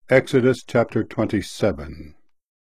Exodus chapter 27.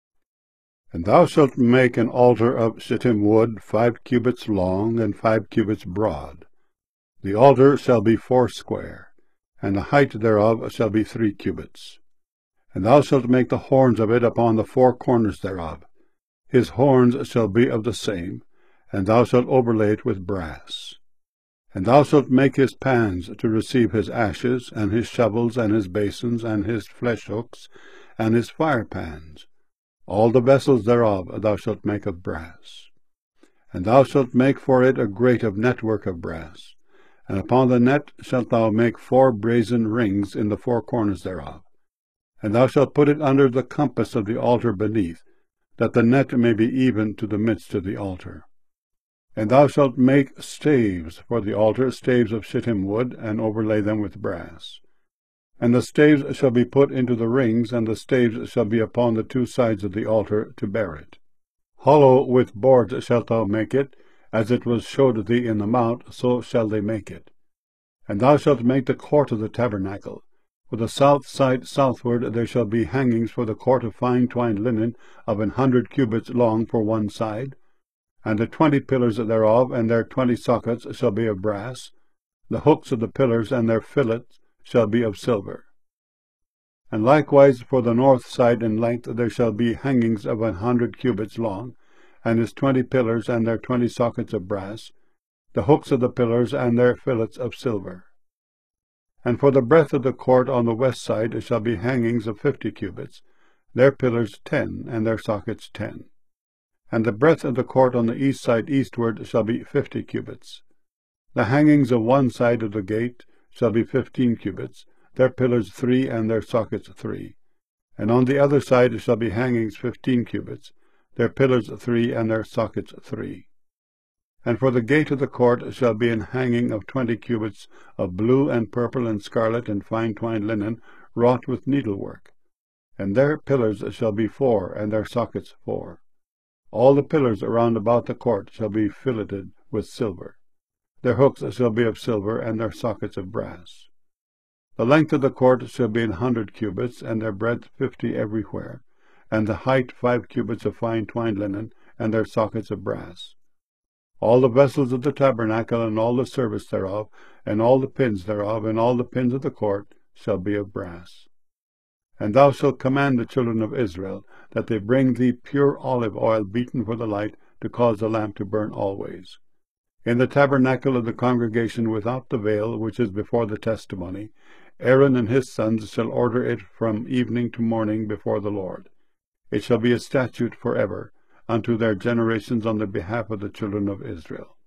And thou shalt make an altar of shittim wood 5 cubits long and 5 cubits broad. The altar shall be foursquare, and the height thereof shall be 3 cubits. And thou shalt make the horns of it upon the 4 corners thereof. His horns shall be of the same, and thou shalt overlay it with brass. And thou shalt make his pans to receive his ashes, and his shovels, and his basins, and his flesh hooks, and his fire pans. All the vessels thereof thou shalt make of brass. And thou shalt make for it a grate of network of brass. And upon the net shalt thou make 4 brazen rings in the 4 corners thereof. And thou shalt put it under the compass of the altar beneath, that the net may be even to the midst of the altar. And thou shalt make staves for the altar, staves of shittim wood, and overlay them with brass. And the staves shall be put into the rings, and the staves shall be upon the 2 sides of the altar to bear it. Hollow with boards shalt thou make it, as it was showed thee in the mount, so shall they make it. And thou shalt make the court of the tabernacle. For the south side southward there shall be hangings for the court of fine twined linen of 100 cubits long for one side. And the 20 pillars thereof and their 20 sockets shall be of brass. The hooks of the pillars and their fillets shall be of silver. And likewise for the north side in length there shall be hangings of 100 cubits long, and his 20 pillars and their 20 sockets of brass, the hooks of the pillars and their fillets of silver. And for the breadth of the court on the west side shall be hangings of 50 cubits, their pillars 10, and their sockets 10. And the breadth of the court on the east side eastward shall be 50 cubits. The hangings of one side of the gate shall be 15 cubits, their pillars 3, and their sockets 3. And on the other side shall be hangings 15 cubits, their pillars 3, and their sockets 3. And for the gate of the court shall be an hanging of 20 cubits of blue and purple and scarlet and fine twined linen, wrought with needlework. And their pillars shall be 4, and their sockets 4. All the pillars around about the court shall be filleted with silver. Their hooks shall be of silver, and their sockets of brass. The length of the court shall be 100 cubits, and their breadth 50 everywhere, and the height 5 cubits of fine twined linen, and their sockets of brass. All the vessels of the tabernacle, and all the service thereof, and all the pins thereof, and all the pins of the court shall be of brass. And thou shalt command the children of Israel that they bring thee pure olive oil beaten for the light, to cause the lamp to burn always. In the tabernacle of the congregation without the veil, which is before the testimony, Aaron and his sons shall order it from evening to morning before the Lord. It shall be a statute forever unto their generations on the behalf of the children of Israel.